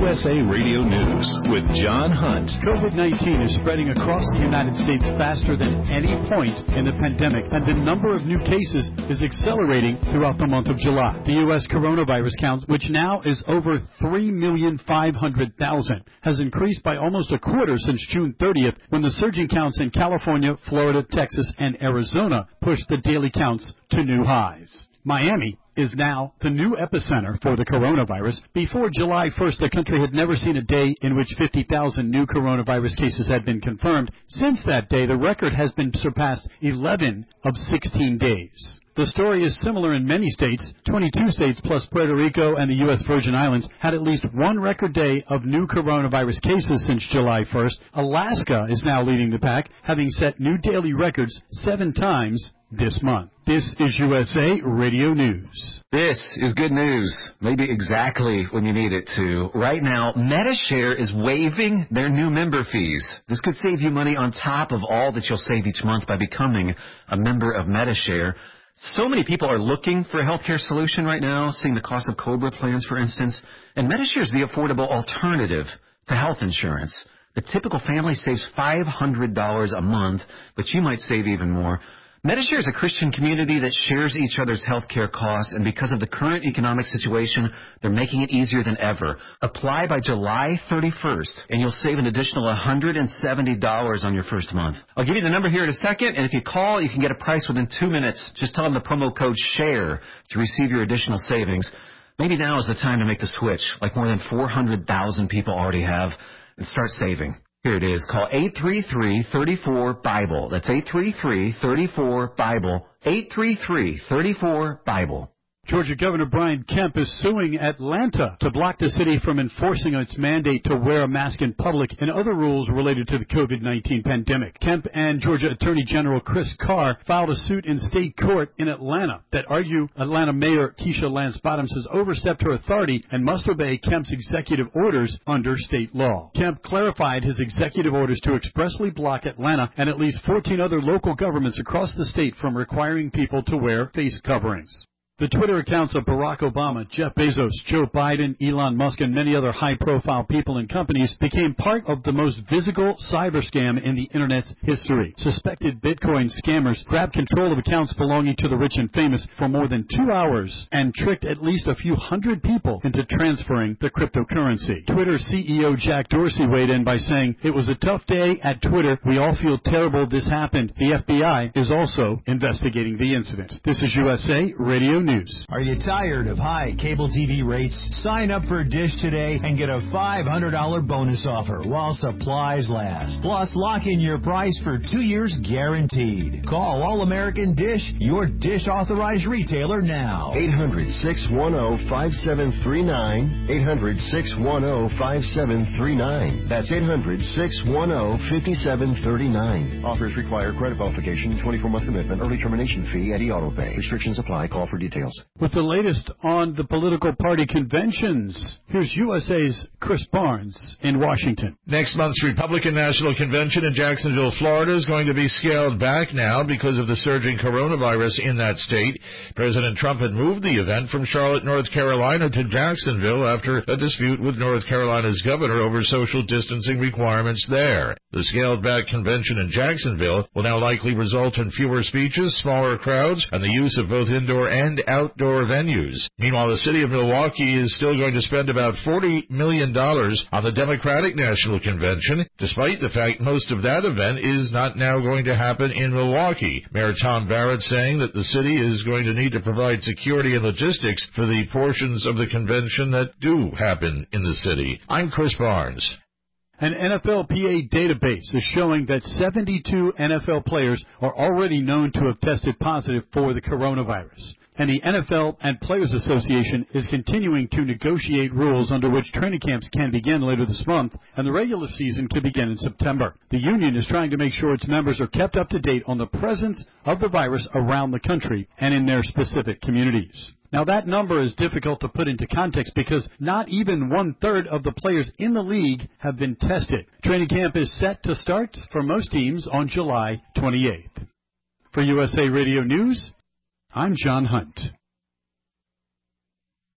USA Radio News with John Hunt. COVID-19 is spreading across the United States faster than any point in the pandemic, and the number of new cases is accelerating throughout the month of July. The U.S. coronavirus count, which now is over 3,500,000, has increased by almost a quarter since June 30th, when the surging counts in California, Florida, Texas, and Arizona pushed the daily counts to new highs. Miami is now the new epicenter for the coronavirus. Before July 1st, the country had never seen a day in which 50,000 new coronavirus cases had been confirmed. Since that day, the record has been surpassed 11 of 16 days. The story is similar in many states. 22 states plus Puerto Rico and the U.S. Virgin Islands had at least one record day of new coronavirus cases since July 1st. Alaska is now leading the pack, having set new daily records 7 times this month. This is USA Radio News. This is good news, maybe exactly when you need it to. Right now, Medi-Share is waiving their new member fees. This could save you money on top of all that you'll save each month by becoming a member of Medi-Share. So many people are looking for a healthcare solution right now, seeing the cost of COBRA plans, for instance, and Medi-Share is the affordable alternative to health insurance. The typical family saves $500 a month, but you might save even more. Medi-Share is a Christian community that shares each other's health care costs, and because of the current economic situation, they're making it easier than ever. Apply by July 31st, and you'll save an additional $170 on your first month. I'll give you the number here in a second, and if you call, you can get a price within 2 minutes. Just tell them the promo code SHARE to receive your additional savings. Maybe now is the time to make the switch, like more than 400,000 people already have, and start saving. Here it is. Call 833-34-BIBLE. That's 833-34-BIBLE. 833-34-BIBLE. Georgia Governor Brian Kemp is suing Atlanta to block the city from enforcing its mandate to wear a mask in public and other rules related to the COVID-19 pandemic. Kemp and Georgia Attorney General Chris Carr filed a suit in state court in Atlanta that argue Atlanta Mayor Keisha Lance Bottoms has overstepped her authority and must obey Kemp's executive orders under state law. Kemp clarified his executive orders to expressly block Atlanta and at least 14 other local governments across the state from requiring people to wear face coverings. The Twitter accounts of Barack Obama, Jeff Bezos, Joe Biden, Elon Musk, and many other high-profile people and companies became part of the most visible cyber scam in the Internet's history. Suspected Bitcoin scammers grabbed control of accounts belonging to the rich and famous for more than 2 hours and tricked at least a few hundred people into transferring the cryptocurrency. Twitter CEO Jack Dorsey weighed in by saying, "It was a tough day at Twitter. We all feel terrible this happened. The FBI is also investigating the incident." This is USA Radio News. Are you tired of high cable TV rates? Sign up for Dish today and get a $500 bonus offer while supplies last. Plus, lock in your price for 2 years guaranteed. Call All-American Dish, your Dish authorized retailer now. 800-610-5739. 800-610-5739. That's 800-610-5739. Offers require credit qualification, 24-month commitment, early termination fee, and auto pay. Restrictions apply. Call for details. With the latest on the political party conventions, here's USA's Chris Barnes in Washington. Next month's Republican National Convention in Jacksonville, Florida is going to be scaled back now because of the surging coronavirus in that state. President Trump had moved the event from Charlotte, North Carolina to Jacksonville after a dispute with North Carolina's governor over social distancing requirements there. The scaled-back convention in Jacksonville will now likely result in fewer speeches, smaller crowds, and the use of both indoor and outdoor venues. Meanwhile, the city of Milwaukee is still going to spend about $40 million on the Democratic National Convention, despite the fact most of that event is not now going to happen in Milwaukee. Mayor Tom Barrett saying that the city is going to need to provide security and logistics for the portions of the convention that do happen in the city. I'm Chris Barnes. An NFLPA database is showing that 72 NFL players are already known to have tested positive for the coronavirus. And the NFL and Players Association is continuing to negotiate rules under which training camps can begin later this month, and the regular season could begin in September. The union is trying to make sure its members are kept up to date on the presence of the virus around the country and in their specific communities. Now, that number is difficult to put into context because not even one-third of the players in the league have been tested. Training camp is set to start for most teams on July 28th. For USA Radio News, I'm John Hunt.